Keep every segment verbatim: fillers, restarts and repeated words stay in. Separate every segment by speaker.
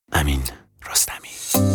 Speaker 1: امین رستمی.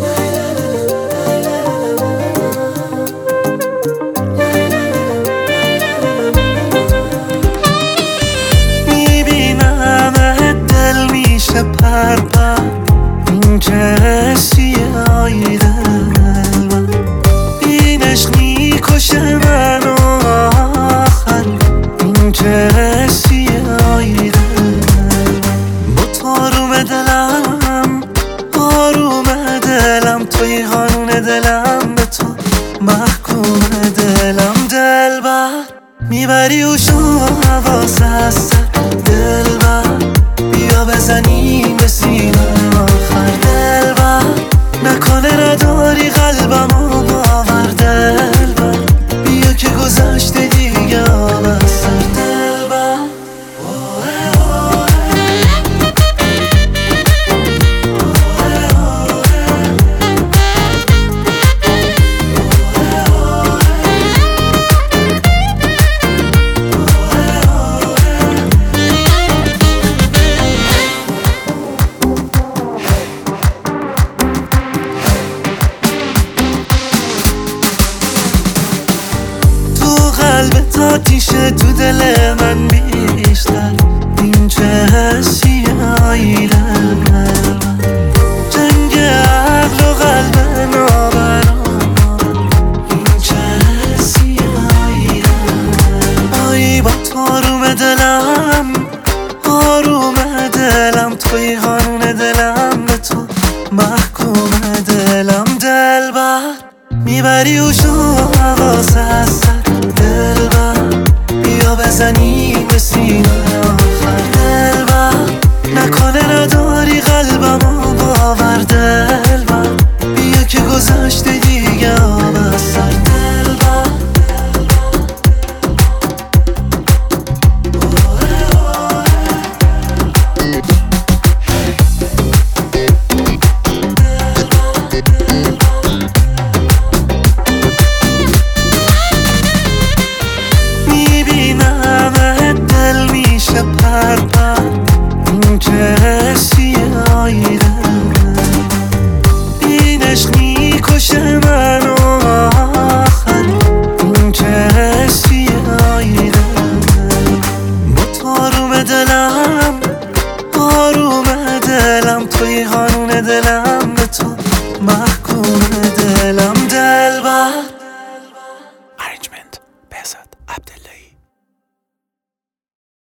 Speaker 2: میبینم دل میشه پر پر، این چه سیاهی دل، این عشق میکشه منو آخر، این چه سیاهی دل. با تاروم دلم آروم دلم، توی قانون دلم، به تو محکوم دلم. دلبر میبری و شو حواس هست، دلبر بیا بزنیم به سینه آخر. دلبر نکنه نداری قلبم و باور، دلبر بیا که گذشته دیگه آب از سر. دلبر قلبت آتیشه، تو دل من بیشتر، این چه سیاهی دل. جنگ عقل و قلب نابرابر، این چه سیاهی دل. آی با تاروم دلم آروم دلم، توی قانون دلم، به تو محکوم دلم. دلبر میبری و شو حواس هست، دلبر بیا بزنیم به سینه آخر. دلبر نکنه نداری قلبم و باور، دلبر بیا که گذشته دیگه آب از سر. دلبر دل میشه پر پر، این چه سیاهی دل، این عشق میکشه منو آخر، این چه سیاهی دل. با تاروم دلم آروم دلم، توی قانون دلم،